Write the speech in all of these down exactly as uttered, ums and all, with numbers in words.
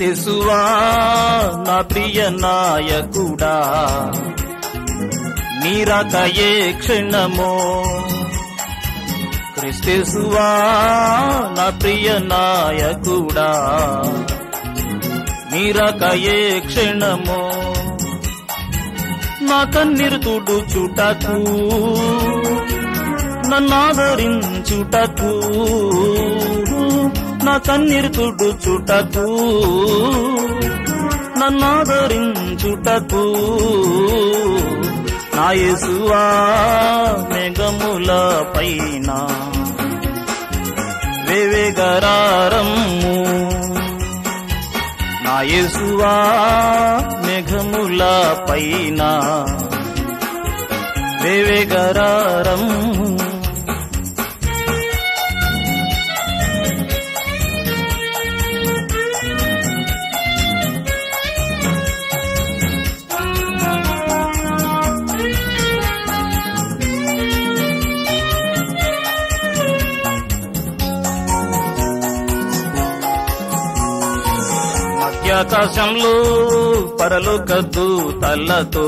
క్రీస్తేసువా నా ప్రియ నాయకుడా, నీరాకయే క్షణమో. క్రీస్తేసువా నా ప్రియ నాయకుడా, నీరాకయే క్షణమో. నా కన్నీరు తుడుచుటకు, నన్నాదరించుటకు, నా కన్నీరు తుడుచుటకు, నన్నాదరించుటకు, నా యేసువా మేఘముల పైన వేవేగరారమ్ము. నా యేసువా మేఘముల పైన వేవేగరారమ్ము. ఆకాశంలో పరలోక దూతలతో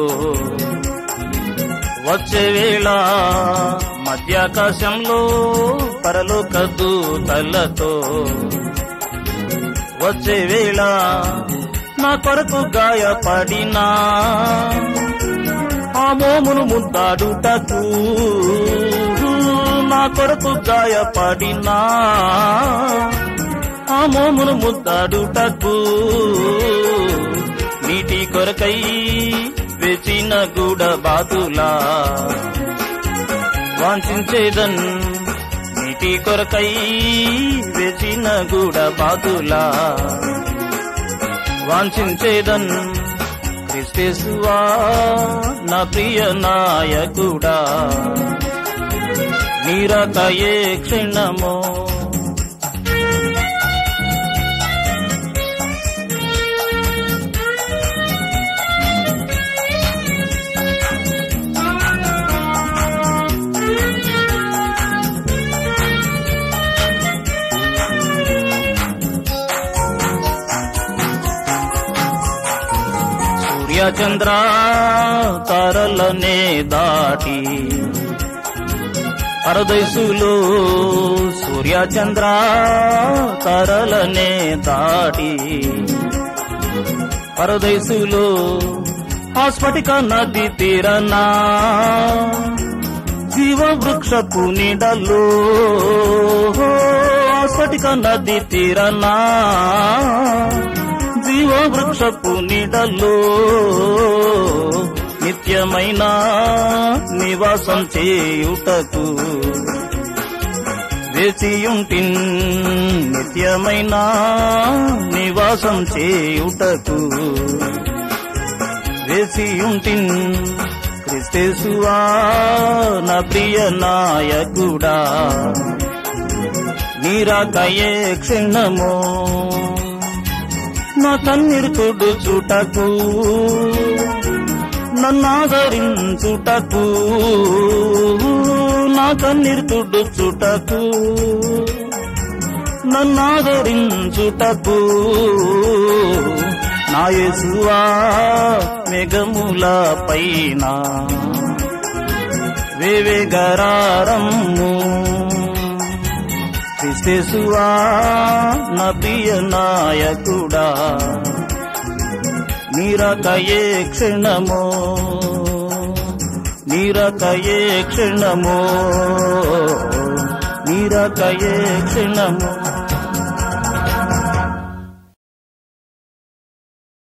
వచ్చే వేళ, మధ్యాకాశంలో పరలోక దూతలతో వచ్చే వేళ, నా కొరకు గాయపడినా ఆ మోమును ముద్దాడుటకు, నా కొరకు గాయపడినా ఆ మోమును ముద్దాడుటకు, నీటి కొరకై వేచిన గూడబాతులా వాంఛించేదన్. నీటి కొరకై వేచిన గూడబాతులా వాంఛించేదన్. క్రీస్తేసువా నా ప్రియ నాయకుడా, నీరాకయే క్షణమో. చంద్ర తారలనే దాటి పరదేశులో, సూర్య చంద్ర తారలనే దాటి పరదేశులో, ఆ స్ఫటిక నది తీరనా జీవ వృక్షపు నీడలో, ఆ స్ఫటిక నది తీరనా జీవ వృక్షపు నీడలో, నిత్యమైన నివాసం చేయుటకు వేచియుంటిన్. నిత్యమైన నివాసం చేయుటకు వేచియుంటిన్. క్రీస్తేసువా నా ప్రియ నాయకుడా, నీరాకయే క్షణమో. నా కన్నీరు తుడుచుటకు, నన్నాదరించుటకు, నా కన్నీరు తుడుచుటకు, నన్నాదరించుటకు, నా యేసువా మేఘముల పైన వేవేగరారమ్ము. క్రీస్తేసువా నా ప్రియ నాయకుడా, నీరాకయే క్షణమో. నీరాకయే క్షణమో, నీరాకయే క్షణమో.